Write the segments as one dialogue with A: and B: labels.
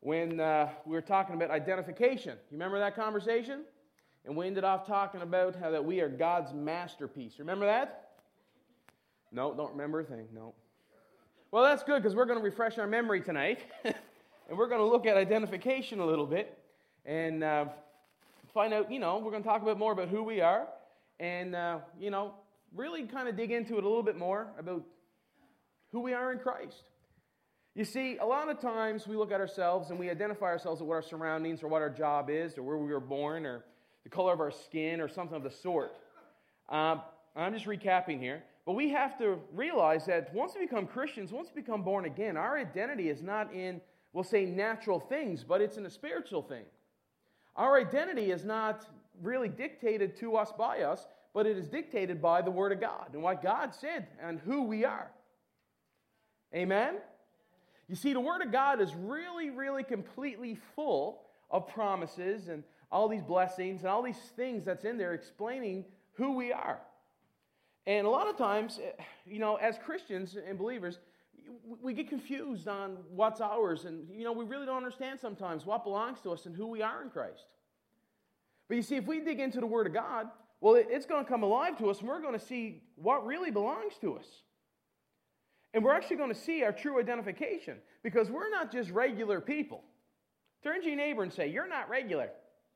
A: when we were talking about identification. You remember that conversation? And we ended off talking about how that we are God's masterpiece. Remember that? No, don't remember a thing. No. Well, that's good because we're going to refresh our memory tonight. And we're going to look at identification a little bit and find out, we're going to talk a bit more about who we are and, really kind of dig into it a little bit more about who we are in Christ. You see, a lot of times we look at ourselves and we identify ourselves with what our surroundings or what our job is or where we were born or the color of our skin or something of the sort. I'm just recapping here. But we have to realize that once we become Christians, once we become born again, our identity is not in, we'll say, natural things, but it's in a spiritual thing. Our identity is not really dictated to us by us, but it is dictated by the Word of God and what God said and who we are. Amen? You see, the Word of God is really, really completely full of promises and all these blessings and all these things that's in there explaining who we are. And a lot of times, as Christians and believers, we get confused on what's ours. And, we really don't understand sometimes what belongs to us and who we are in Christ. But you see, if we dig into the Word of God, well, it's going to come alive to us, and we're going to see what really belongs to us. And we're actually going to see our true identification, because we're not just regular people. Turn to your neighbor and say, "You're not regular."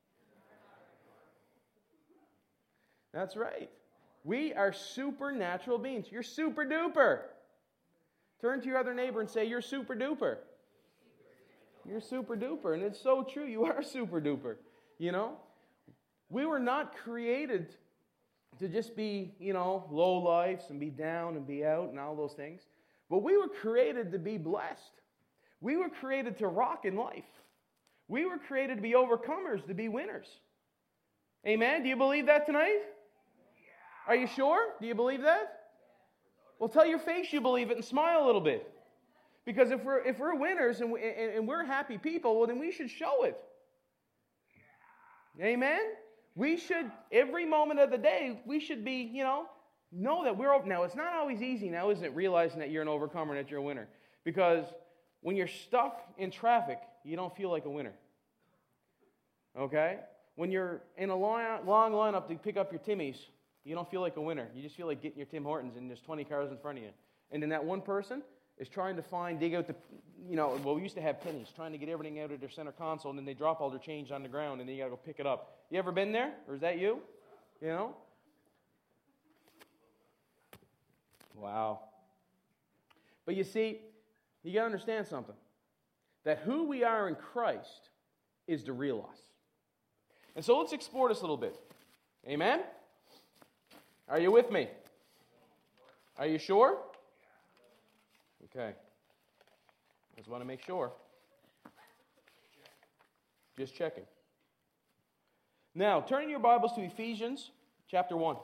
A: That's right. We are supernatural beings. You're super duper. Turn to your other neighbor and say, "You're super duper." You're super duper. And it's so true. You are super duper. We were not created to just be, low lives and be down and be out and all those things. But we were created to be blessed. We were created to rock in life. We were created to be overcomers, to be winners. Amen? Do you believe that tonight? Are you sure? Do you believe that? Well, tell your face you believe it and smile a little bit. Because if we're winners and we're happy people, well, then we should show it. Amen? We should, every moment of the day, we should be, know that we're, now it's not always easy now, isn't it, realizing that you're an overcomer and that you're a winner. Because when you're stuck in traffic, you don't feel like a winner. Okay? When you're in a long lineup to pick up your Timmies, you don't feel like a winner. You just feel like getting your Tim Hortons and there's 20 cars in front of you. And then that one person is trying to dig out the, we used to have pennies, trying to get everything out of their center console, and then they drop all their change on the ground, and then you got to go pick it up. You ever been there? Or is that you? Wow. But you see, you got to understand something. That who we are in Christ is the real us. And so let's explore this a little bit. Amen? Are you with me? Are you sure? Okay. Just want to make sure. Just checking. Now, turn your Bibles to Ephesians chapter 1.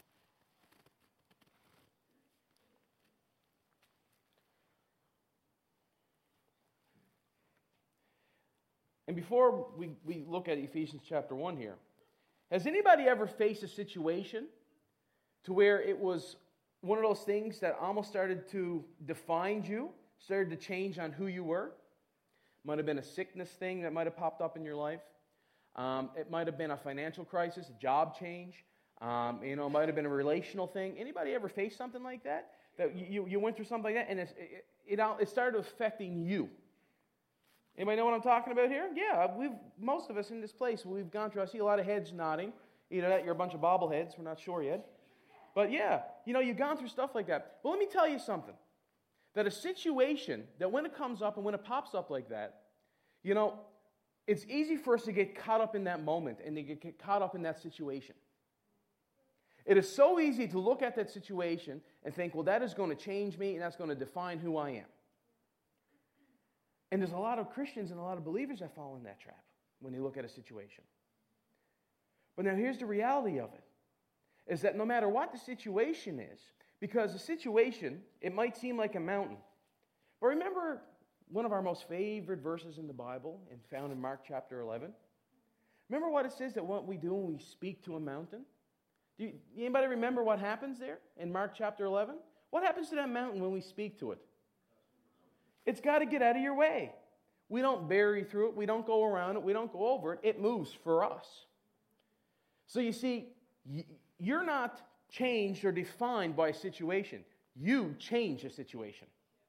A: And before we look at Ephesians chapter 1 here, has anybody ever faced a situation to where it was one of those things that almost started to define you, started to change on who you were? Might have been a sickness thing that might have popped up in your life. It might have been a financial crisis, a job change. It might have been a relational thing. Anybody ever faced something like that? That you went through something like that, and it started affecting you. Anybody know what I'm talking about here? Yeah, most of us in this place, we've gone through. I see a lot of heads nodding. Either that, you're a bunch of bobbleheads. We're not sure yet. But yeah, you've gone through stuff like that. Well, let me tell you something. That a situation, that when it comes up and when it pops up like that, it's easy for us to get caught up in that moment and to get caught up in that situation. It is so easy to look at that situation and think, well, that is going to change me and that's going to define who I am. And there's a lot of Christians and a lot of believers that fall in that trap when they look at a situation. But now here's the reality of it. Is that no matter what the situation is, because the situation, it might seem like a mountain. But remember one of our most favorite verses in the Bible, and found in Mark chapter 11? Remember what it says that what we do when we speak to a mountain? Anybody remember what happens there in Mark chapter 11? What happens to that mountain when we speak to it? It's got to get out of your way. We don't bury through it. We don't go around it. We don't go over it. It moves for us. So you see, you're not changed or defined by a situation. You change a situation.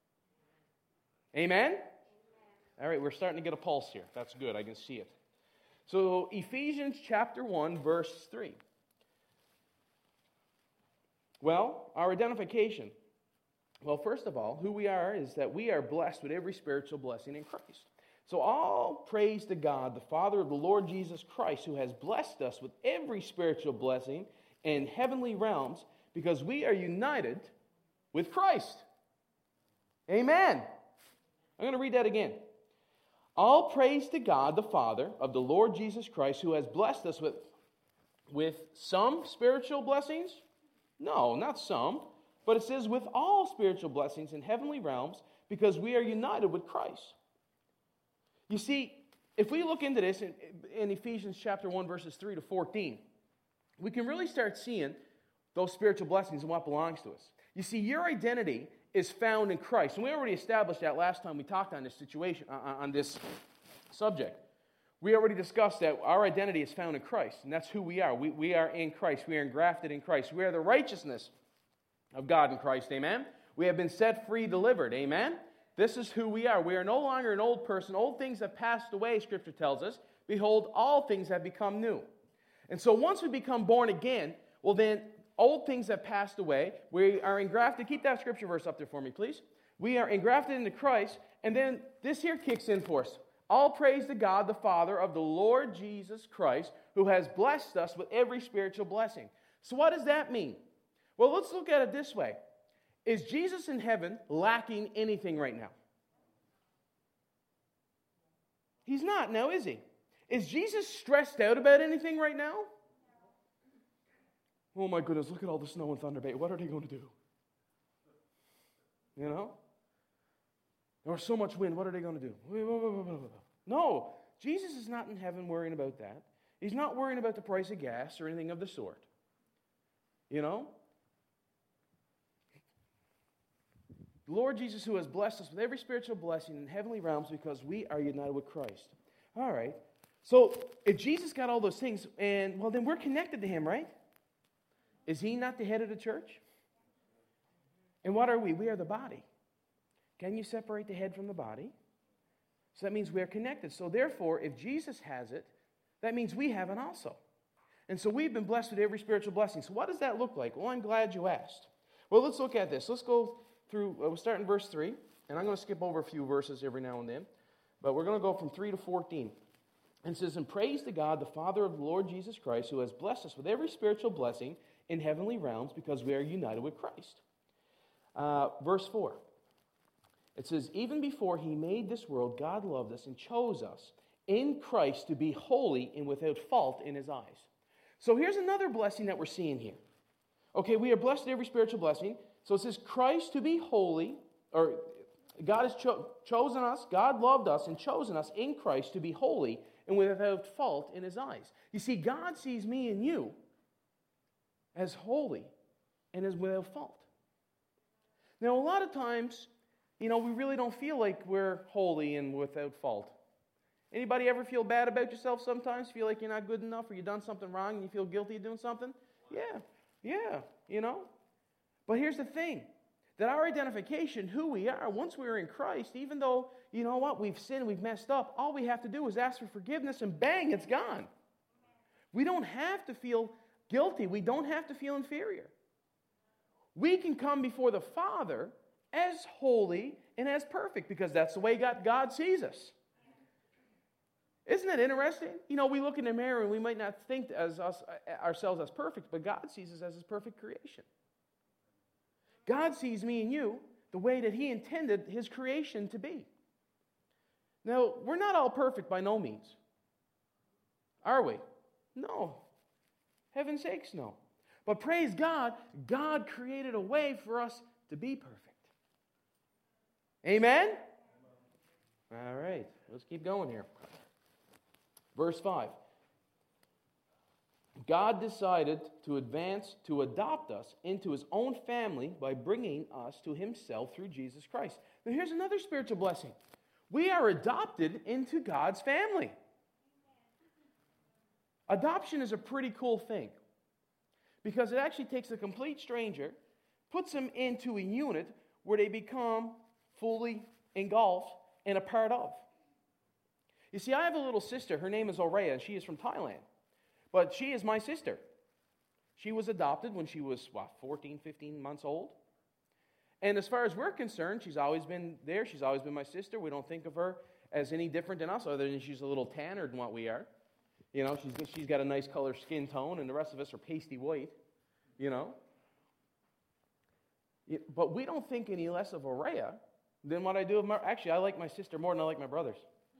A: Amen? All right, we're starting to get a pulse here. That's good. I can see it. So Ephesians chapter 1, verse 3. Well, our identification. Well, first of all, who we are is that we are blessed with every spiritual blessing in Christ. So all praise to God, the Father of the Lord Jesus Christ, who has blessed us with every spiritual blessing in heavenly realms because we are united with Christ. Amen. I'm going to read that again. All praise to God, the Father of the Lord Jesus Christ, who has blessed us with some spiritual blessings? No, not some. But it says with all spiritual blessings in heavenly realms because we are united with Christ. You see, if we look into this in Ephesians chapter 1, verses 3 to 14, we can really start seeing those spiritual blessings and what belongs to us. You see, your identity is found in Christ. And we already established that last time we talked on this situation, on this subject. We already discussed that our identity is found in Christ, and that's who we are. We are in Christ. We are engrafted in Christ. We are the righteousness of God in Christ, amen? We have been set free, delivered, amen? This is who we are. We are no longer an old person. Old things have passed away, Scripture tells us. Behold, all things have become new. And so once we become born again, well then, old things have passed away. We are engrafted. Keep that Scripture verse up there for me, please. We are engrafted into Christ, and then this here kicks in for us. All praise to God, the Father of the Lord Jesus Christ, who has blessed us with every spiritual blessing. So what does that mean? Well, let's look at it this way. Is Jesus in heaven lacking anything right now? He's not now, is he? Is Jesus stressed out about anything right now? Oh my goodness, look at all the snow in Thunder Bay. What are they going to do? You know? There's so much wind. What are they going to do? No, Jesus is not in heaven worrying about that. He's not worrying about the price of gas or anything of the sort. You know? The Lord Jesus, who has blessed us with every spiritual blessing in heavenly realms because we are united with Christ. All right. So if Jesus got all those things, and well, then we're connected to him, right? Is he not the head of the church? And what are we? We are the body. Can you separate the head from the body? So that means we are connected. So therefore, if Jesus has it, that means we have it also. And so we've been blessed with every spiritual blessing. So what does that look like? Well, I'm glad you asked. Well, let's look at this. Let's go through, we'll start in verse 3, and I'm going to skip over a few verses every now and then, but we're going to go from 3 to 14. And it says, and praise to God, the Father of the Lord Jesus Christ, who has blessed us with every spiritual blessing in heavenly realms because we are united with Christ. Verse 4. It says, even before he made this world, God loved us and chose us in Christ to be holy and without fault in his eyes. So here's another blessing that we're seeing here. Okay, we are blessed with every spiritual blessing. So it says Christ to be holy, or God has chosen us, God loved us and chosen us in Christ to be holy and without fault in his eyes. You see, God sees me and you as holy and as without fault. Now, a lot of times, we really don't feel like we're holy and without fault. Anybody ever feel bad about yourself sometimes? Feel like you're not good enough or you've done something wrong and you feel guilty of doing something? Yeah, But here's the thing, that our identification, who we are, once we're in Christ, even though, you know what, we've sinned, we've messed up, all we have to do is ask for forgiveness and bang, it's gone. We don't have to feel guilty. We don't have to feel inferior. We can come before the Father as holy and as perfect because that's the way God sees us. Isn't it interesting? We look in the mirror and we might not think ourselves as perfect, but God sees us as his perfect creation. God sees me and you the way that he intended his creation to be. Now, we're not all perfect by no means. Are we? No. Heaven's sakes, no. But praise God, God created a way for us to be perfect. Amen? All right, let's keep going here. Verse 5. God decided to adopt us into his own family by bringing us to himself through Jesus Christ. Now here's another spiritual blessing. We are adopted into God's family. Adoption is a pretty cool thing because it actually takes a complete stranger, puts them into a unit where they become fully engulfed and a part of. You see, I have a little sister. Her name is Aurea, and she is from Thailand. But she is my sister. She was adopted when she was, 14, 15 months old. And as far as we're concerned, she's always been there. She's always been my sister. We don't think of her as any different than us, other than she's a little tanner than what we are. You know, she's got a nice color skin tone, and the rest of us are pasty white, you know. But we don't think any less of Aurea than what I do of my... Actually, I like my sister more than I like my brothers.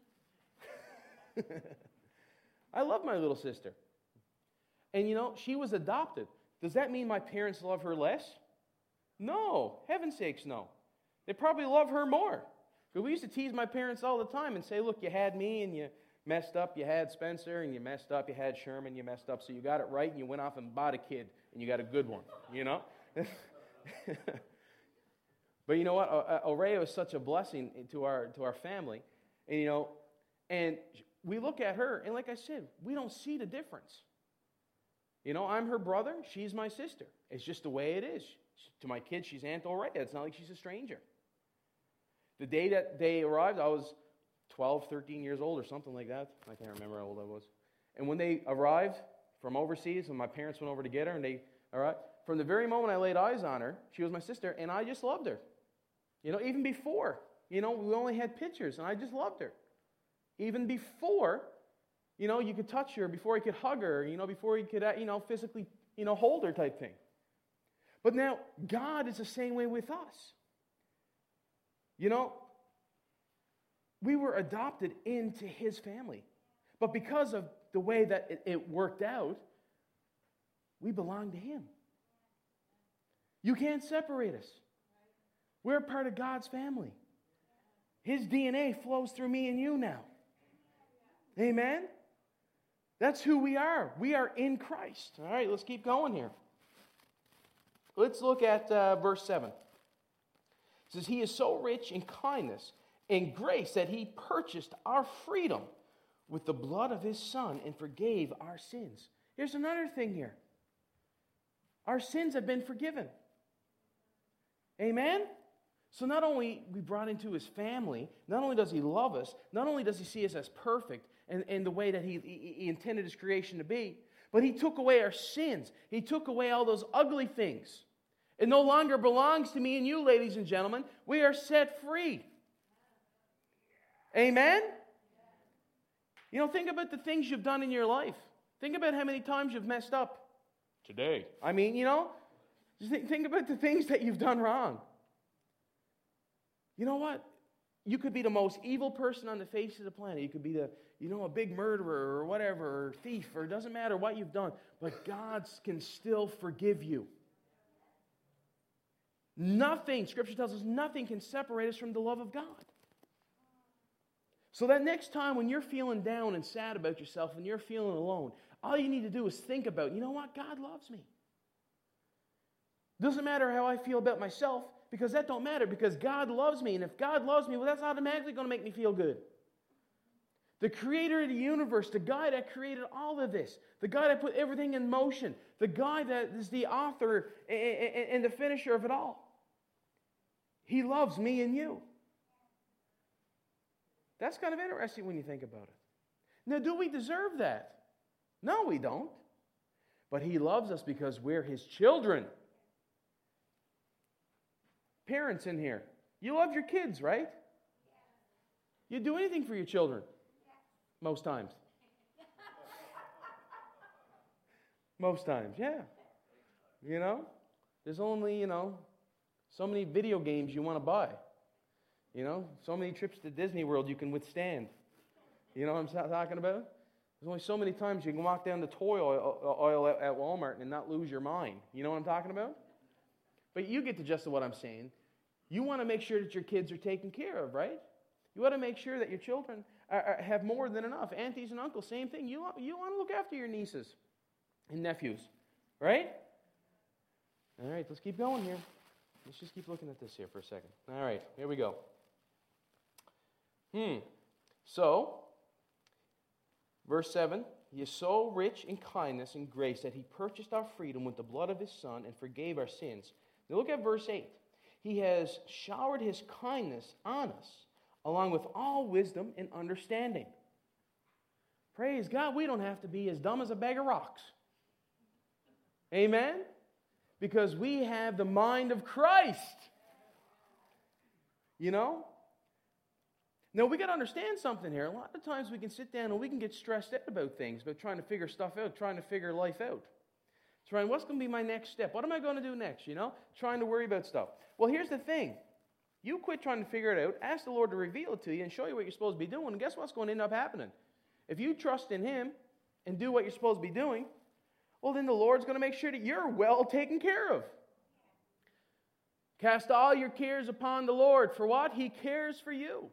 A: I love my little sister. And you know, she was adopted. Does that mean my parents love her less? No. Heaven's sakes, no. They probably love her more. Because we used to tease my parents all the time and say, look, you had me and you messed up. You had Spencer and you messed up. You had Sherman, you messed up. So you got it right and you went off and bought a kid and you got a good one, you know? But you know what? Aurea was such a blessing to our family. And you know, and we look at her, and like I said, we don't see the difference. You know, I'm her brother, she's my sister. It's just the way it is. To my kids, she's Aunt Aurea. It's not like she's a stranger. The day that they arrived, I was 12, 13 years old or something like that. I can't remember how old I was. And when they arrived from overseas, and my parents went over to get her, and they arrived, from the very moment I laid eyes on her, she was my sister, and I just loved her. You know, even before, you know, we only had pictures, and I just loved her. Even before, you know, you could touch her, before you could hug her, you know, before you could, you know, physically, you know, hold her type thing. But now, God is the same way with us. You know, we were adopted into His family. But because of the way that it worked out, we belong to Him. You can't separate us. We're a part of God's family. His DNA flows through me and you now. Amen? That's who we are. We are in Christ. All right, let's keep going here. Let's look at verse 7. It says, He is so rich in kindness and grace that He purchased our freedom with the blood of His Son and forgave our sins. Here's another thing here. Our sins have been forgiven. Amen? So not only we brought into His family, not only does He love us, not only does He see us as perfect and the way that he intended His creation to be, but He took away our sins. He took away all those ugly things. It no longer belongs to me and you, ladies and gentlemen. We are set free. Amen? You know, think about the things you've done in your life. Think about how many times you've messed up today. I mean, you know, think about the things that you've done wrong. You know what? You could be the most evil person on the face of the planet. You could be a big murderer or whatever, or thief, or it doesn't matter what you've done. But God can still forgive you. Nothing, Scripture tells us, nothing can separate us from the love of God. So that next time when you're feeling down and sad about yourself and you're feeling alone, all you need to do is think about, you know what? God loves me. Doesn't matter how I feel about myself, because that don't matter, because God loves me. And if God loves me, well, that's automatically going to make me feel good. The creator of the universe, the guy that created all of this, the guy that put everything in motion, the guy that is the author and the finisher of it all. He loves me and you. That's kind of interesting when you think about it. Now, do we deserve that? No, we don't. But He loves us because we're His children. Parents in here, you love your kids, right? You do anything for your children. Most times. Most times, yeah. You know, there's only, you know, so many video games you want to buy. You know, so many trips to Disney World you can withstand. You know what I'm talking about? There's only so many times you can walk down the toy oil at Walmart and not lose your mind. You know what I'm talking about? But you get the gist of what I'm saying. You want to make sure that your kids are taken care of, right? You want to make sure that your children have more than enough. Aunties and uncles, same thing. You want to look after your nieces and nephews, right? All right, let's keep going here. Let's just keep looking at this here for a second. All right, here we go. So, verse 7, He is so rich in kindness and grace that He purchased our freedom with the blood of His Son and forgave our sins. Now look at verse 8. He has showered His kindness on us, along with all wisdom and understanding. Praise God, we don't have to be as dumb as a bag of rocks. Amen? Because we have the mind of Christ. You know? Now, we got to understand something here. A lot of times we can sit down and we can get stressed out about things, about trying to figure stuff out, trying to figure life out. Trying, what's going to be my next step? What am I going to do next, you know? Trying to worry about stuff. Well, here's the thing. You quit trying to figure it out, ask the Lord to reveal it to you and show you what you're supposed to be doing, and guess what's going to end up happening? If you trust in Him and do what you're supposed to be doing, well, then the Lord's going to make sure that you're well taken care of. Cast all your cares upon the Lord. For what? He cares for you.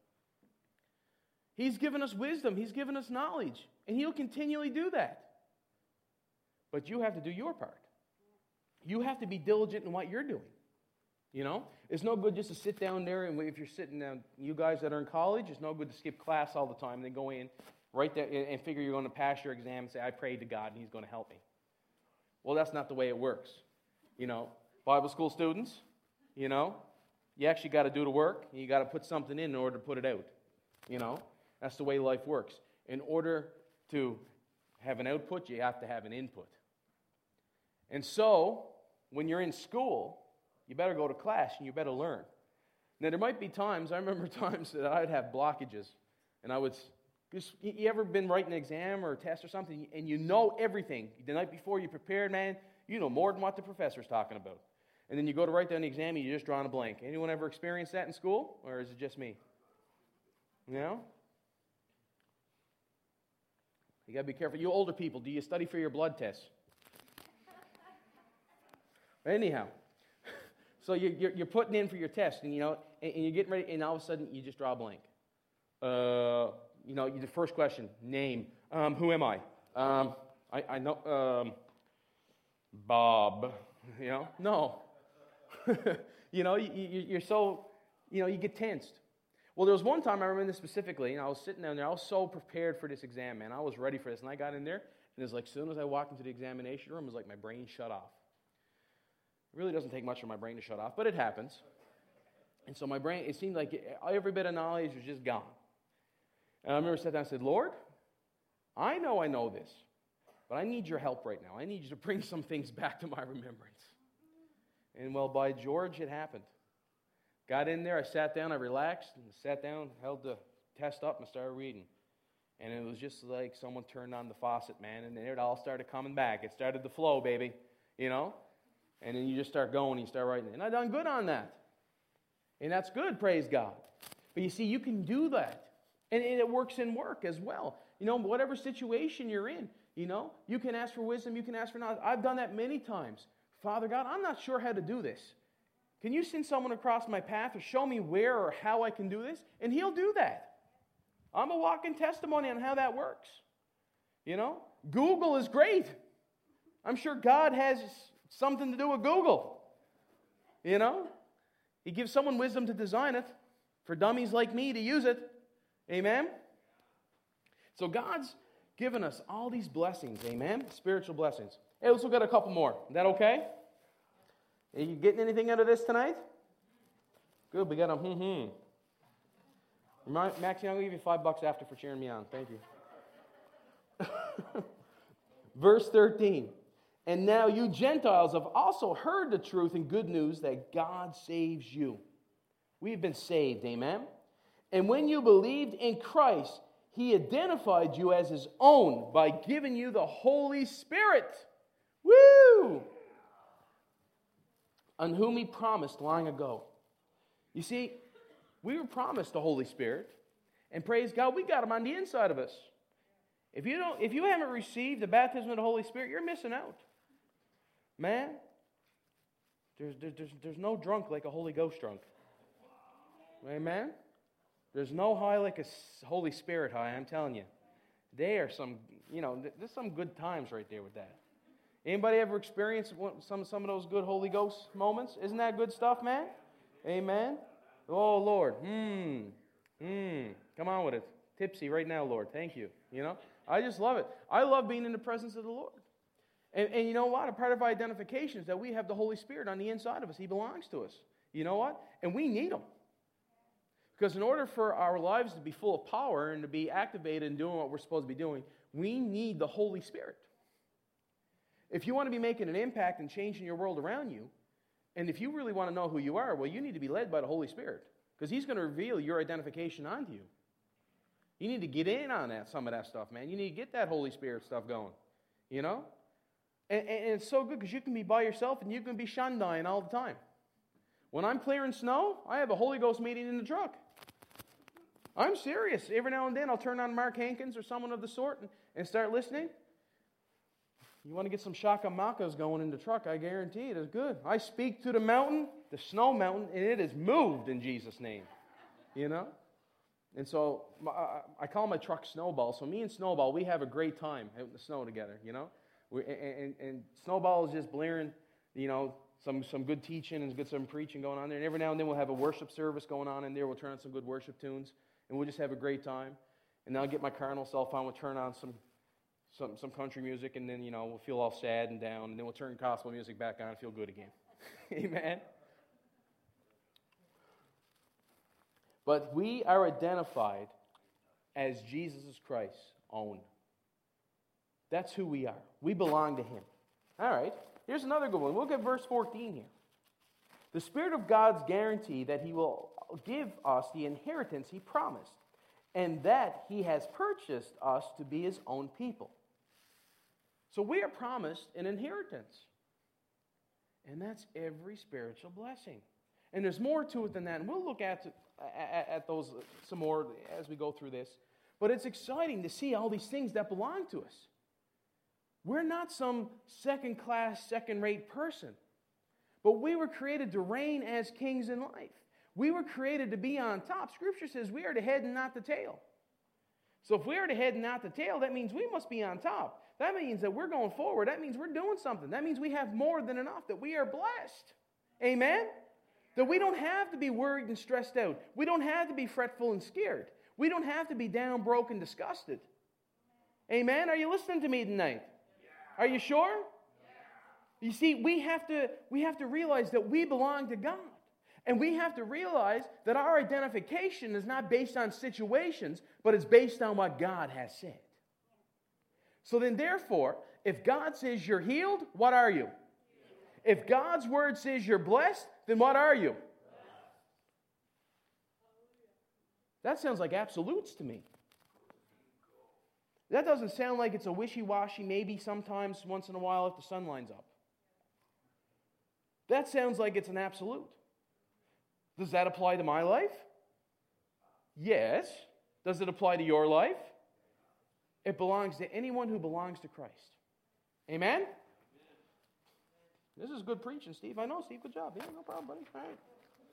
A: He's given us wisdom. He's given us knowledge. And He'll continually do that. But you have to do your part. You have to be diligent in what you're doing. You know? It's no good just to sit down there, and if you're sitting down, you guys that are in college, it's no good to skip class all the time and then go in, right there, and figure you're going to pass your exam and say, I prayed to God and He's going to help me. Well, that's not the way it works. You know, Bible school students, you know, you actually got to do the work, and you got to put something in order to put it out. You know, that's the way life works. In order to have an output, you have to have an input. And so, when you're in school, you better go to class and you better learn. Now, there might be times, I remember times that I'd have blockages, and I would, you ever been writing an exam or a test or something, and you know everything. The night before you prepared, man, you know more than what the professor's talking about. And then you go to write down the exam, and you're just drawing a blank. Anyone ever experienced that in school, or is it just me? You know? You got to be careful. You older people, do you study for your blood tests? Anyhow, so you're putting in for your test, and you know, and you're getting ready, and all of a sudden you just draw a blank. You know, the first question, name. Who am I? I know, Bob. You know, no. You know, you're so, you know, you get tensed. Well, there was one time I remember this specifically, and I was sitting down there. I was so prepared for this exam, man. I was ready for this, and I got in there, and it was like, as soon as I walked into the examination room, it was like my brain shut off. It really doesn't take much for my brain to shut off, but it happens. And so my brain, it seemed like every bit of knowledge was just gone. And I remember sitting down and said, Lord, I know this, but I need your help right now. I need you to bring some things back to my remembrance. And well, by George, it happened. Got in there, I sat down, I relaxed, and sat down, held the test up, and started reading. And it was just like someone turned on the faucet, man, and then it all started coming back. It started to flow, baby, you know? And then you just start going, and you start writing. And I done good on that. And that's good, praise God. But you see, you can do that. And it works in work as well. You know, whatever situation you're in, you know, you can ask for wisdom, you can ask for knowledge. I've done that many times. Father God, I'm not sure how to do this. Can you send someone across my path or show me where or how I can do this? And He'll do that. I'm a walking testimony on how that works. You know, Google is great. I'm sure God has something to do with Google. You know, He gives someone wisdom to design it for dummies like me to use it. Amen? So God's given us all these blessings. Amen? Spiritual blessings. Hey, let's look at a couple more. Is that okay? Are you getting anything out of this tonight? Good, we got a Maxie, I'm going to give you $5 after for cheering me on. Thank you. Verse 13. And now you Gentiles have also heard the truth and good news that God saves you. We've been saved, amen? And when you believed in Christ, He identified you as His own by giving you the Holy Spirit. Woo! On whom He promised long ago. You see, we were promised the Holy Spirit, and praise God, we got Him on the inside of us. If you haven't received the baptism of the Holy Spirit, you're missing out. Man, there's no drunk like a Holy Ghost drunk. Amen? There's no high like a Holy Spirit high, I'm telling you. They are some, you know, there's some good times right there with that. Anybody ever experienced some of those good Holy Ghost moments? Isn't that good stuff, man? Amen? Oh, Lord. Come on with it. Tipsy right now, Lord. Thank you. I just love it. I love being in the presence of the Lord. And you know what? A part of our identification is that we have the Holy Spirit on the inside of us. He belongs to us. You know what? And we need Him. Because in order for our lives to be full of power and to be activated and doing what we're supposed to be doing, we need the Holy Spirit. If you want to be making an impact and changing your world around you, and if you really want to know who you are, well, you need to be led by the Holy Spirit. Because He's going to reveal your identification onto you. You need to get in on some of that stuff, man. You need to get that Holy Spirit stuff going. And it's so good because you can be by yourself and you can be shandying all the time. When I'm clearing snow, I have a Holy Ghost meeting in the truck. I'm serious. Every now and then I'll turn on Mark Hankins or someone of the sort and start listening. You want to get some shaka makas going in the truck, I guarantee it is good. I speak to the mountain, the snow mountain, and it is moved in Jesus' name. And so I call my truck Snowball. So me and Snowball, we have a great time out in the snow together, And Snowball is just blaring, some good teaching and some preaching going on there. And every now and then we'll have a worship service going on in there. We'll turn on some good worship tunes, and we'll just have a great time. And then I'll get my carnal self on. We'll turn on some country music, and then, we'll feel all sad and down. And then we'll turn gospel music back on and feel good again. Amen? But we are identified as Jesus Christ's own. That's who we are. We belong to Him. All right. Here's another good one. Look at verse 14 here. The Spirit of God's guarantee that He will give us the inheritance He promised, and that He has purchased us to be His own people. So we are promised an inheritance. And that's every spiritual blessing. And there's more to it than that. And we'll look at those some more as we go through this. But it's exciting to see all these things that belong to us. We're not some second-class, second-rate person. But we were created to reign as kings in life. We were created to be on top. Scripture says we are the head and not the tail. So if we are the head and not the tail, that means we must be on top. That means that we're going forward. That means we're doing something. That means we have more than enough, that we are blessed. Amen? That we don't have to be worried and stressed out. We don't have to be fretful and scared. We don't have to be down, broke, and disgusted. Amen? Are you listening to me tonight? Are you sure? You see, we have to realize that we belong to God. And we have to realize that our identification is not based on situations, but it's based on what God has said. So then, therefore, if God says you're healed, what are you? If God's word says you're blessed, then what are you? That sounds like absolutes to me. That doesn't sound like it's a wishy-washy, maybe sometimes once in a while if the sun lines up. That sounds like it's an absolute. Does that apply to my life? Yes. Does it apply to your life? It belongs to anyone who belongs to Christ. Amen? This is good preaching, Steve. I know, Steve. Good job. Yeah, no problem, buddy. All right.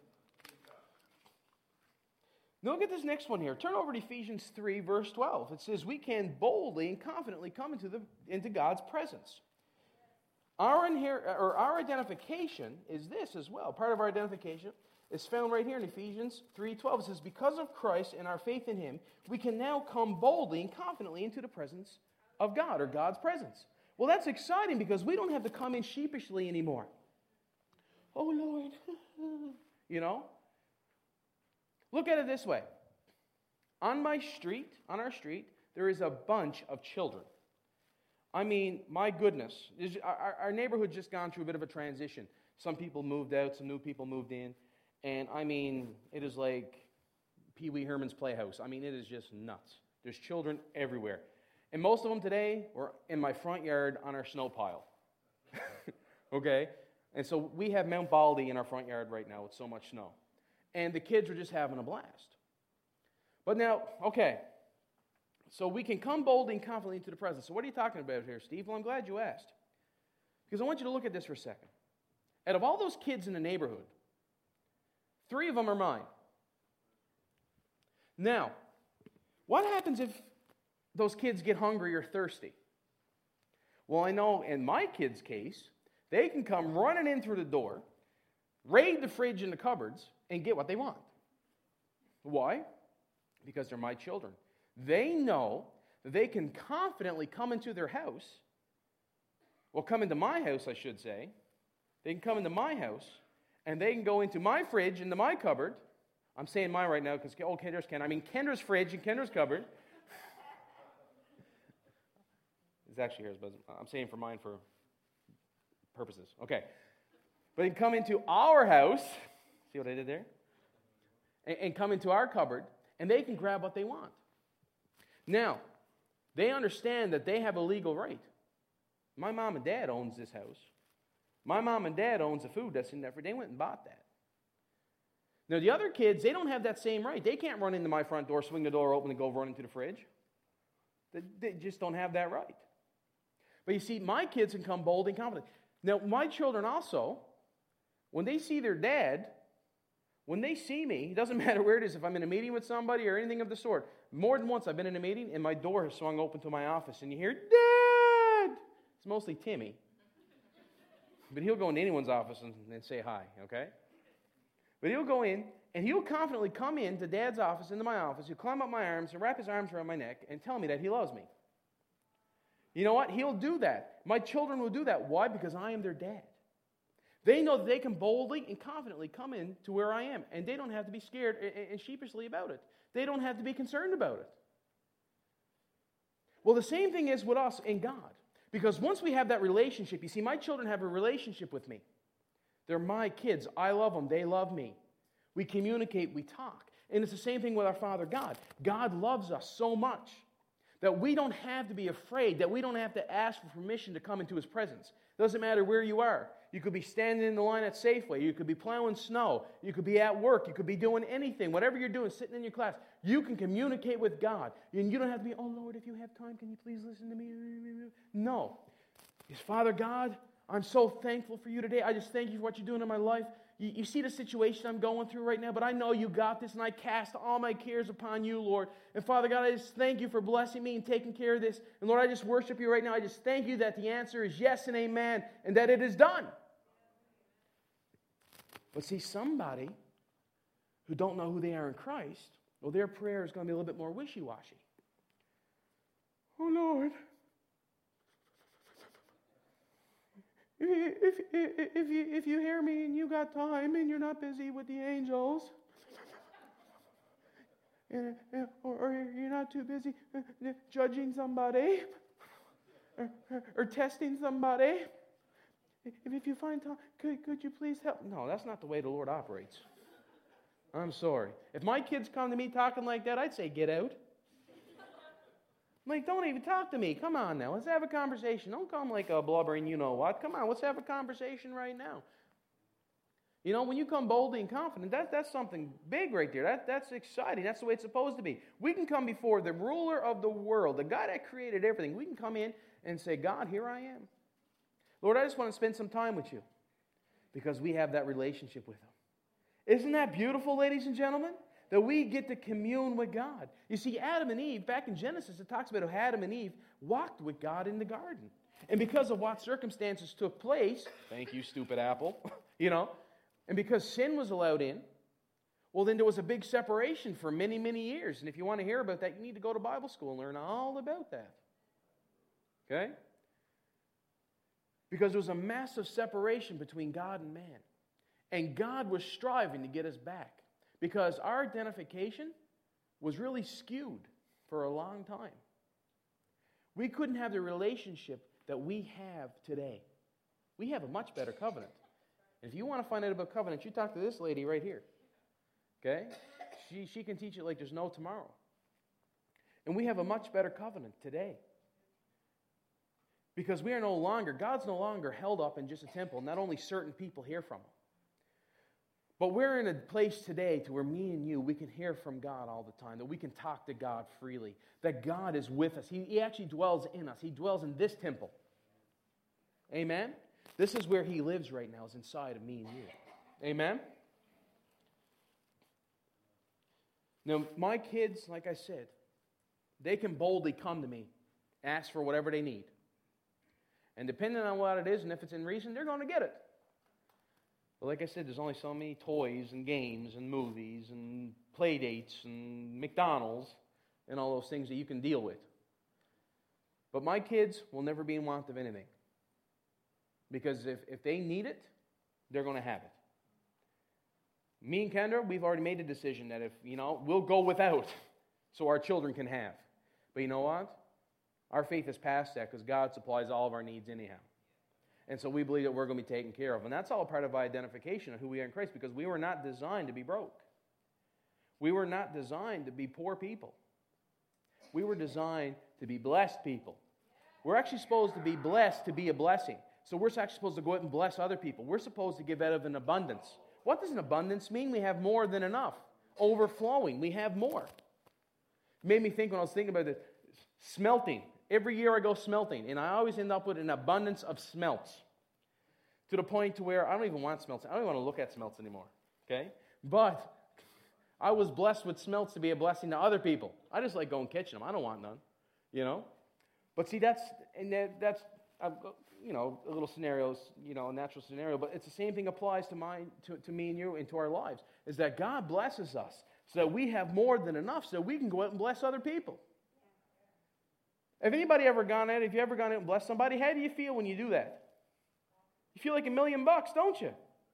A: Now look at this next one here. Turn over to Ephesians 3, verse 12. It says, we can boldly and confidently come into God's presence. Our identification is this as well. Part of our identification is found right here in Ephesians 3:12. It says, because of Christ and our faith in Him, we can now come boldly and confidently into the presence of God, or God's presence. Well, that's exciting because we don't have to come in sheepishly anymore. Oh, Lord. Look at it this way. On our street, there is a bunch of children. I mean, my goodness. Our neighborhood just gone through a bit of a transition. Some people moved out, some new people moved in. And I mean, it is like Pee Wee Herman's Playhouse. I mean, it is just nuts. There's children everywhere. And most of them today were in my front yard on our snow pile. Okay? And so we have Mount Baldy in our front yard right now with so much snow. And the kids are just having a blast. But now, okay, so we can come boldly and confidently into the presence. So what are you talking about here, Steve? Well, I'm glad you asked. Because I want you to look at this for a second. Out of all those kids in the neighborhood, 3 of them are mine. Now, what happens if those kids get hungry or thirsty? Well, I know in my kids' case, they can come running in through the door, raid the fridge and the cupboards, and get what they want. Why? because they're my children. They know that they can confidently come into their house, well, come into my house, I should say. They can come into my house, and they can go into my fridge, into my cupboard. I'm saying mine right now because, oh, Kendra's can. I mean Kendra's fridge and Kendra's cupboard. It's actually yours, but I'm saying for mine for purposes. Okay. But they can come into our house. See what I did there? And come into our cupboard, and they can grab what they want. Now, they understand that they have a legal right. My mom and dad owns this house. My mom and dad owns the food that's in there. They went and bought that. Now, the other kids, they don't have that same right. They can't run into my front door, swing the door open, and go run into the fridge. They just don't have that right. But you see, my kids can come bold and confident. Now, my children also, when they see their dad, when they see me, it doesn't matter where it is, if I'm in a meeting with somebody or anything of the sort. More than once I've been in a meeting and my door has swung open to my office and you hear, Dad! It's mostly Timmy. But he'll go into anyone's office and say hi, okay? But he'll go in and he'll confidently come into Dad's office, into my office. He'll climb up my arms and wrap his arms around my neck and tell me that he loves me. You know what? He'll do that. My children will do that. Why? Because I am their dad. They know that they can boldly and confidently come in to where I am, and they don't have to be scared and sheepishly about it. They don't have to be concerned about it. Well, the same thing is with us and God. Because once we have that relationship, you see, my children have a relationship with me. They're my kids. I love them. They love me. We communicate. We talk. And it's the same thing with our Father God. God loves us so much that we don't have to be afraid, that we don't have to ask for permission to come into His presence. Doesn't matter where you are. You could be standing in the line at Safeway. You could be plowing snow. You could be at work. You could be doing anything. Whatever you're doing, sitting in your class, you can communicate with God. And you don't have to be, oh, Lord, if you have time, can you please listen to me? No. It's, Father God, I'm so thankful for you today. I just thank you for what you're doing in my life. You see the situation I'm going through right now, but I know you got this, and I cast all my cares upon you, Lord. And Father God, I just thank you for blessing me and taking care of this. And Lord, I just worship you right now. I just thank you that the answer is yes and amen, and that it is done. But see, somebody who don't know who they are in Christ, well, their prayer is going to be a little bit more wishy-washy. Oh, Lord, if you hear me and you got time and you're not busy with the angels, or you're not too busy judging somebody or testing somebody, if you find time, could you please help? No, that's not the way the Lord operates. I'm sorry. If my kids come to me talking like that, I'd say, get out. I'm like, don't even talk to me. Come on now. Let's have a conversation. Don't come like a blubbering you-know-what. Come on, let's have a conversation right now. You know, when you come boldly and confident, that's something big right there. That's exciting. That's the way it's supposed to be. We can come before the ruler of the world, the God that created everything. We can come in and say, God, here I am. Lord, I just want to spend some time with you because we have that relationship with Him. Isn't that beautiful, ladies and gentlemen? That we get to commune with God. You see, Adam and Eve, back in Genesis, it talks about how Adam and Eve walked with God in the garden. And because of what circumstances took place, thank you, stupid apple, and because sin was allowed in, well, then there was a big separation for many, many years. And if you want to hear about that, you need to go to Bible school and learn all about that. Okay? Because there was a massive separation between God and man. And God was striving to get us back. Because our identification was really skewed for a long time. We couldn't have the relationship that we have today. We have a much better covenant. And if you want to find out about covenant, you talk to this lady right here. Okay? She can teach it like there's no tomorrow. And we have a much better covenant today. Because we are no longer, God's no longer held up in just a temple. Not only certain people hear from Him. But we're in a place today to where me and you, we can hear from God all the time. That we can talk to God freely. That God is with us. He actually dwells in us. He dwells in this temple. Amen? This is where He lives right now, is inside of me and you. Amen? Now, my kids, like I said, they can boldly come to me, ask for whatever they need. And depending on what it is and if it's in reason, they're going to get it. But like I said, there's only so many toys and games and movies and play dates and McDonald's and all those things that you can deal with. But my kids will never be in want of anything. Because if they need it, they're going to have it. Me and Kendra, we've already made a decision that if, we'll go without so our children can have. But you know what? Our faith is past that because God supplies all of our needs anyhow. And so we believe that we're going to be taken care of. And that's all part of identification of who we are in Christ, because we were not designed to be broke. We were not designed to be poor people. We were designed to be blessed people. We're actually supposed to be blessed to be a blessing. So we're actually supposed to go out and bless other people. We're supposed to give out of an abundance. What does an abundance mean? We have more than enough. Overflowing. We have more. It made me think when I was thinking about this. Smelting. Every year I go smelting, and I always end up with an abundance of smelts. To the point to where I don't even want smelts. I don't even want to look at smelts anymore. Okay? But I was blessed with smelts to be a blessing to other people. I just like going catching them. I don't want none. But see, that's a little scenarios, a natural scenario. But it's the same thing applies to me and you and to our lives. Is that God blesses us so that we have more than enough so that we can go out and bless other people. If you ever gone out and blessed somebody, how do you feel when you do that? You feel like $1 million, don't you?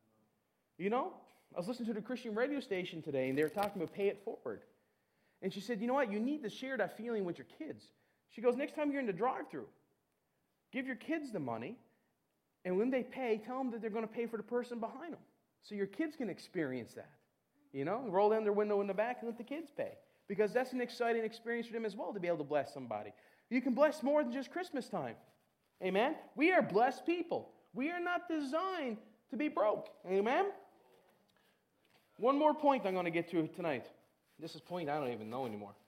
A: I was listening to the Christian radio station today, and they were talking about pay it forward. And she said, you know what? You need to share that feeling with your kids. She goes, next time you're in the drive-thru, give your kids the money, and when they pay, tell them that they're going to pay for the person behind them. So your kids can experience that. Roll down their window in the back and let the kids pay. Because that's an exciting experience for them as well, to be able to bless somebody. You can bless more than just Christmas time. Amen? We are blessed people. We are not designed to be broke. Amen? One more point I'm going to get to tonight. This is a point I don't even know anymore.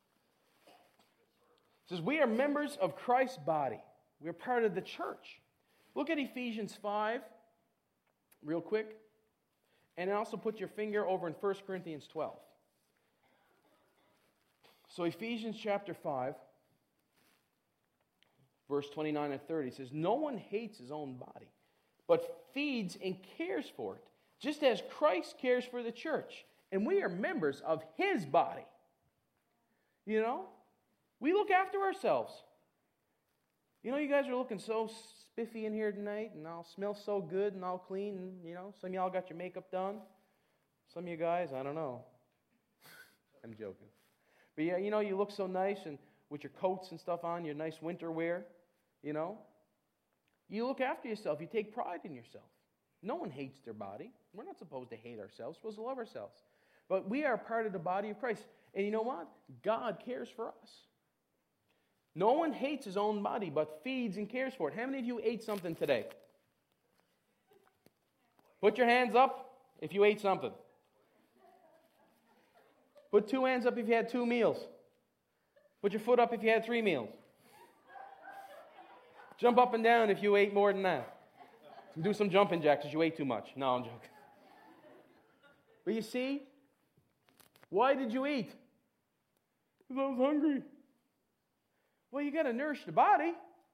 A: It says, we are members of Christ's body. We are part of the church. Look at Ephesians 5 real quick. And also put your finger over in 1 Corinthians 12. So Ephesians chapter 5. Verse 29 and 30 says, no one hates his own body, but feeds and cares for it, just as Christ cares for the church. And we are members of his body. We look after ourselves. You guys are looking so spiffy in here tonight, and all smell so good and all clean. And, some of y'all got your makeup done. Some of you guys, I don't know. I'm joking. But yeah, you look so nice and with your coats and stuff on, your nice winter wear. You look after yourself. You take pride in yourself. No one hates their body. We're not supposed to hate ourselves. We're supposed to love ourselves. But we are part of the body of Christ. And you know what? God cares for us. No one hates his own body, but feeds and cares for it. How many of you ate something today? Put your hands up if you ate something. Put 2 hands up if you had 2 meals. Put your foot up if you had 3 meals. Jump up and down if you ate more than that. Do some jumping jacks if you ate too much. No, I'm joking. But you see, why did you eat? Because I was hungry. Well, you got to nourish the body.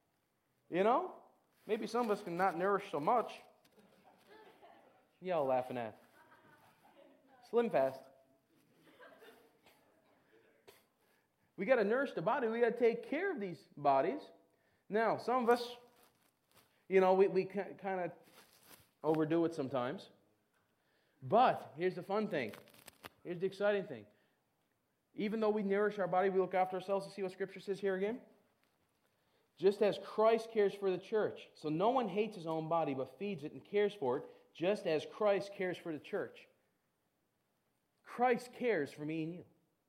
A: Maybe some of us can not nourish so much. Y'all laughing at. Slim Fast. We got to nourish the body. We got to take care of these bodies. Now, some of us, we kind of overdo it sometimes. But here's the fun thing. Here's the exciting thing. Even though we nourish our body, we look after ourselves. You see what Scripture says here again? Just as Christ cares for the church. So no one hates his own body, but feeds it and cares for it, just as Christ cares for the church. Christ cares for me and you.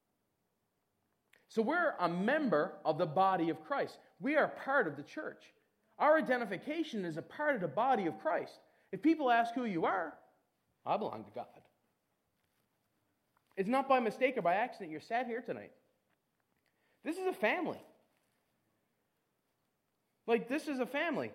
A: So we're a member of the body of Christ. We are part of the church. Our identification is a part of the body of Christ. If people ask who you are, I belong to God. It's not by mistake or by accident you're sat here tonight. This is a family. This is a family.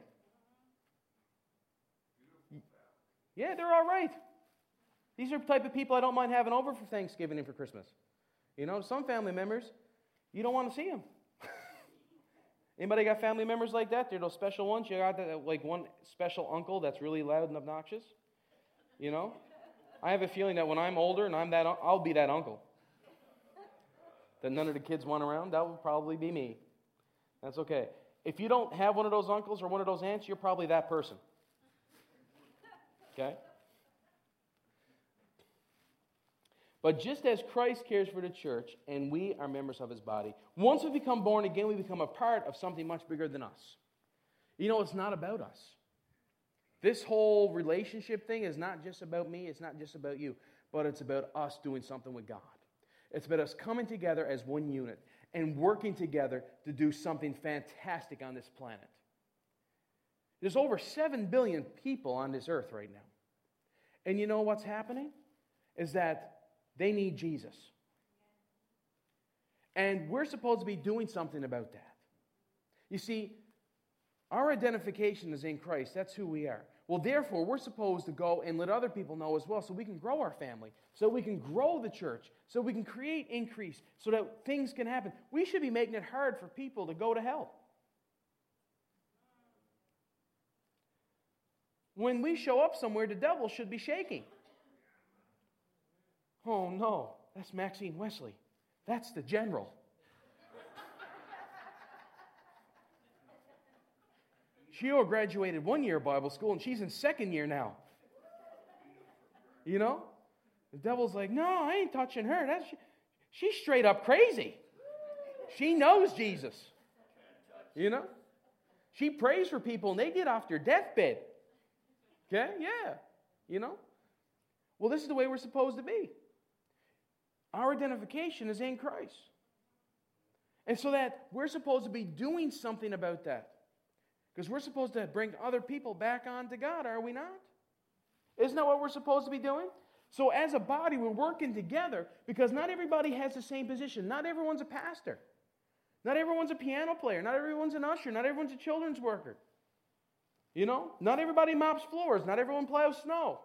A: Yeah, they're all right. These are the type of people I don't mind having over for Thanksgiving and for Christmas. Some family members, you don't want to see them. Anybody got family members like that? They're those special ones. You got one special uncle that's really loud and obnoxious. You know? I have a feeling that when I'm older and I'll be that uncle. That none of the kids want around, that will probably be me. That's okay. If you don't have one of those uncles or one of those aunts, you're probably that person. Okay? But just as Christ cares for the church, and we are members of his body, once we become born again, we become a part of something much bigger than us. You know, it's not about us. This whole relationship thing is not just about me, it's not just about you, but it's about us doing something with God. It's about us coming together as one unit and working together to do something fantastic on this planet. There's over 7 billion people on this earth right now. And you know what's happening? Is that they need Jesus. And we're supposed to be doing something about that. You see, our identification is in Christ. That's who we are. Well, therefore, we're supposed to go and let other people know as well so we can grow our family, so we can grow the church, so we can create increase, so that things can happen. We should be making it hard for people to go to hell. When we show up somewhere, the devil should be shaking. Oh, no, that's Maxine Wesley. That's the general. Sheila graduated 1 year of Bible school, and she's in 2nd year now. You know? The devil's like, no, I ain't touching her. She's straight up crazy. She knows Jesus. You know? She prays for people, and they get off their deathbed. Okay? Yeah. You know? Well, this is the way we're supposed to be. Our identification is in Christ. And so that we're supposed to be doing something about that. Because we're supposed to bring other people back onto God, are we not? Isn't that what we're supposed to be doing? So as a body, we're working together because not everybody has the same position. Not everyone's a pastor. Not everyone's a piano player. Not everyone's an usher. Not everyone's a children's worker. You know? Not everybody mops floors. Not everyone plows snow.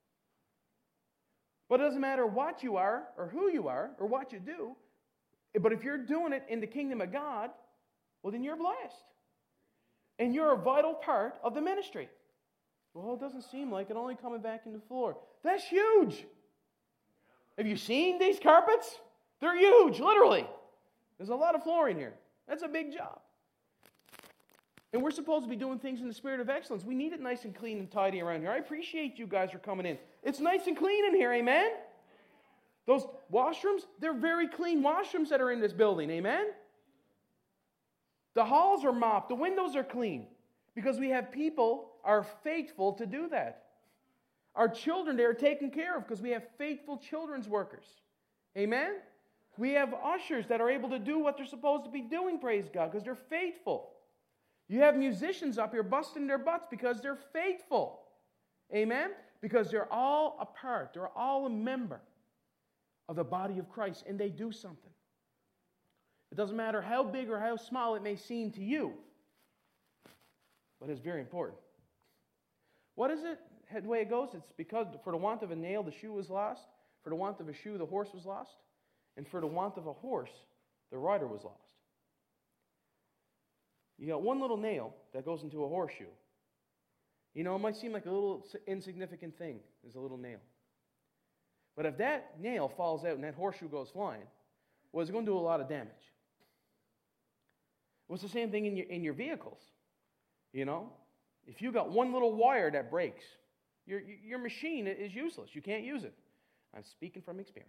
A: But it doesn't matter what you are or who you are or what you do. But if you're doing it in the kingdom of God, well, then you're blessed. And you're a vital part of the ministry. Well, it doesn't seem like it, only coming back into the floor. That's huge. Have you seen these carpets? They're huge, literally. There's a lot of flooring here. That's a big job. And we're supposed to be doing things in the spirit of excellence. We need it nice and clean and tidy around here. I appreciate you guys for coming in. It's nice and clean in here, amen? Those washrooms, they're very clean washrooms that are in this building, amen? The halls are mopped. The windows are clean. Because we have people are faithful to do that. Our children, they are taken care of because we have faithful children's workers. Amen? We have ushers that are able to do what they're supposed to be doing, praise God, because they're faithful. You have musicians up here busting their butts because they're faithful. Amen? Because they're all a part, they're all a member of the body of Christ, and they do something. It doesn't matter how big or how small it may seem to you, but it's very important. What is it? The way it goes, it's because for the want of a nail, the shoe was lost. For the want of a shoe, the horse was lost. And for the want of a horse, the rider was lost. You got one little nail that goes into a horseshoe. You know, it might seem like a little insignificant thing, is a little nail. But if that nail falls out and that horseshoe goes flying, well, it's going to do a lot of damage. Well, it's the same thing in your vehicles. You know, if you got one little wire that breaks, your machine is useless. You can't use it. I'm speaking from experience.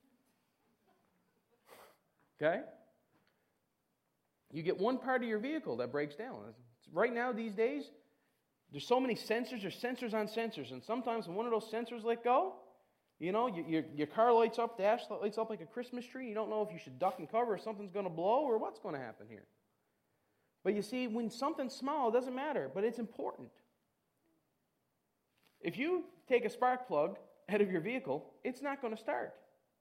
A: Okay? You get one part of your vehicle that breaks down. Right now, these days, there's so many sensors. There's sensors on sensors. And sometimes when one of those sensors let go, you know, your car lights up, dash lights up like a Christmas tree. You don't know if you should duck and cover, or something's going to blow, or what's going to happen here. But you see, when something's small, it doesn't matter, but it's important. If you take a spark plug out of your vehicle, it's not going to start.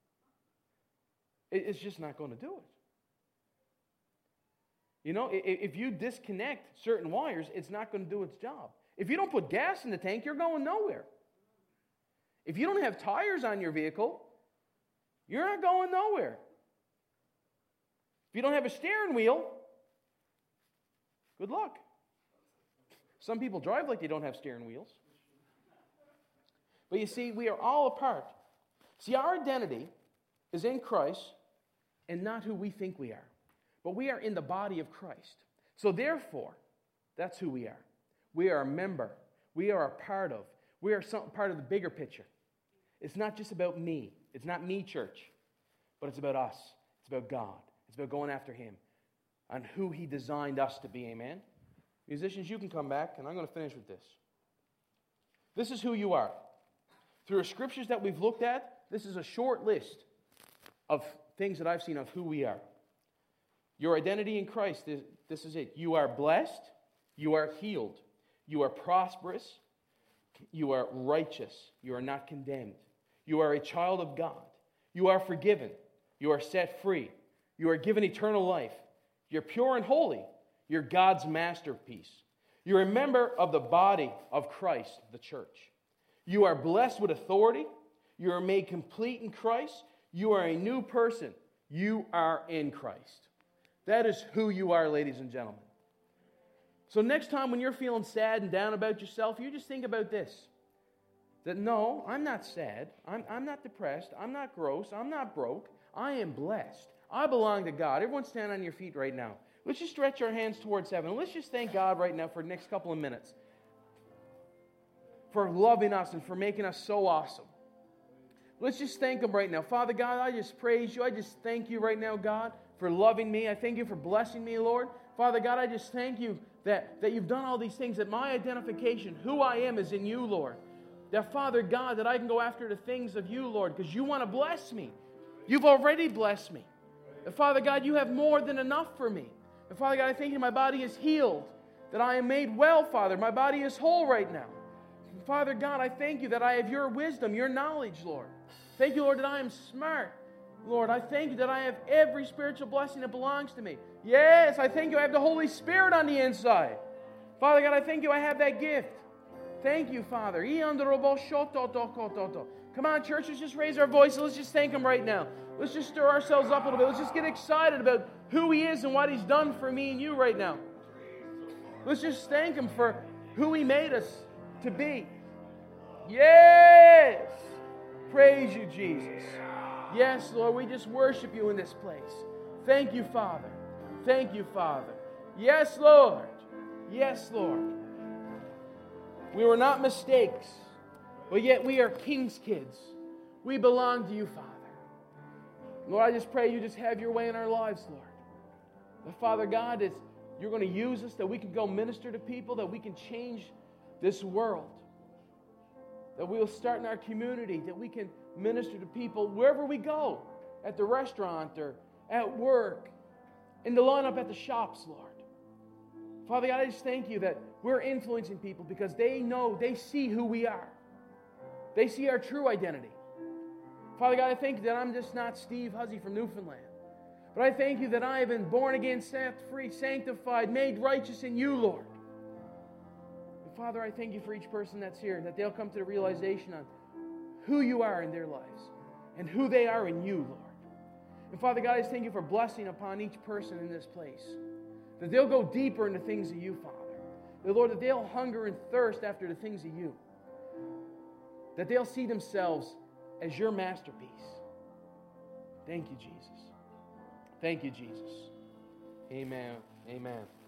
A: It's just not going to do it. You know, if you disconnect certain wires, it's not going to do its job. If you don't put gas in the tank, you're going nowhere. If you don't have tires on your vehicle, you're not going nowhere. If you don't have a steering wheel, good luck. Some people drive like they don't have steering wheels. But you see, we are all a part. See, our identity is in Christ and not who we think we are. But we are in the body of Christ. So therefore, that's who we are. We are a member. We are a part of. We are part of the bigger picture. It's not just about me. It's not me, church. But it's about us. It's about God. It's about going after Him and who He designed us to be. Amen? Musicians, you can come back, and I'm going to finish with this. This is who you are. Through the scriptures that we've looked at, this is a short list of things that I've seen of who we are. Your identity in Christ, this is it. You are blessed. You are healed. You are prosperous. You are righteous. You are not condemned. You are a child of God. You are forgiven. You are set free. You are given eternal life. You're pure and holy. You're God's masterpiece. You're a member of the body of Christ, the church. You are blessed with authority. You are made complete in Christ. You are a new person. You are in Christ. That is who you are, ladies and gentlemen. So next time when you're feeling sad and down about yourself, you just think about this. That no, I'm not sad. I'm not depressed. I'm not gross. I'm not broke. I am blessed. I belong to God. Everyone stand on your feet right now. Let's just stretch our hands towards heaven. Let's just thank God right now for the next couple of minutes for loving us and for making us so awesome. Let's just thank Him right now. Father God, I just praise You. I just thank You right now, God, for loving me. I thank You for blessing me, Lord. Father God, I just thank You that You've done all these things, that my identification, who I am, is in You, Lord. That, Father God, that I can go after the things of You, Lord, because You want to bless me. You've already blessed me. And Father God, You have more than enough for me. And Father God, I thank You my body is healed, that I am made well, Father. My body is whole right now. And Father God, I thank You that I have Your wisdom, Your knowledge, Lord. Thank You, Lord, that I am smart. Lord, I thank You that I have every spiritual blessing that belongs to me. Yes, I thank You I have the Holy Spirit on the inside. Father God, I thank You I have that gift. Thank You, Father. Come on, church, let's just raise our voices. Let's just thank Him right now. Let's just stir ourselves up a little bit. Let's just get excited about who He is and what He's done for me and you right now. Let's just thank Him for who He made us to be. Yes! Praise You, Jesus. Yes, Lord, we just worship You in this place. Thank You, Father. Thank You, Father. Yes, Lord. Yes, Lord. We were not mistakes, but yet we are King's kids. We belong to You, Father. Lord, I just pray You just have Your way in our lives, Lord. That, Father God, is You're going to use us, that we can go minister to people, that we can change this world. That we will start in our community, that we can minister to people wherever we go, at the restaurant or at work, in the lineup at the shops, Lord. Father God, I just thank You that we're influencing people because they know, they see who we are. They see our true identity. Father God, I thank You that I'm just not Steve Huzzy from Newfoundland. But I thank You that I have been born again, set free, sanctified, made righteous in You, Lord. And Father, I thank You for each person that's here, that they'll come to the realization on who You are in their lives and who they are in You, Lord. And Father God, I just thank You for blessing upon each person in this place. That they'll go deeper into things of You, Father. That, Lord, that they'll hunger and thirst after the things of You. That they'll see themselves as Your masterpiece. Thank You, Jesus. Thank You, Jesus. Amen. Amen.